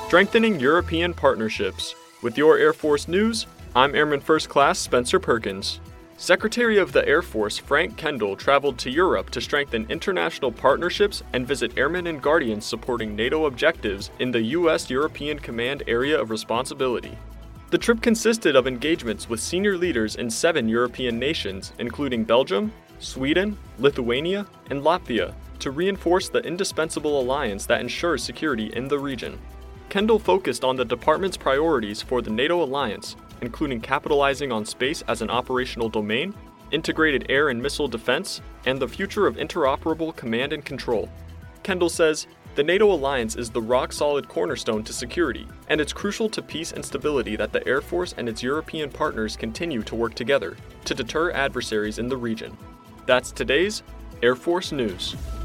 Strengthening European partnerships. With your Air Force news, I'm Airman First Class Spencer Perkins. Secretary of the Air Force Frank Kendall traveled to Europe to strengthen international partnerships and visit airmen and guardians supporting NATO objectives in the U.S.-European Command Area of Responsibility. The trip consisted of engagements with senior leaders in 7 European nations, including Belgium, Sweden, Lithuania, and Latvia, to reinforce the indispensable alliance that ensures security in the region. Kendall focused on the department's priorities for the NATO alliance, including capitalizing on space as an operational domain, integrated air and missile defense, and the future of interoperable command and control. Kendall says, "The NATO alliance is the rock-solid cornerstone to security, and it's crucial to peace and stability that the Air Force and its European partners continue to work together to deter adversaries in the region." That's today's Air Force News.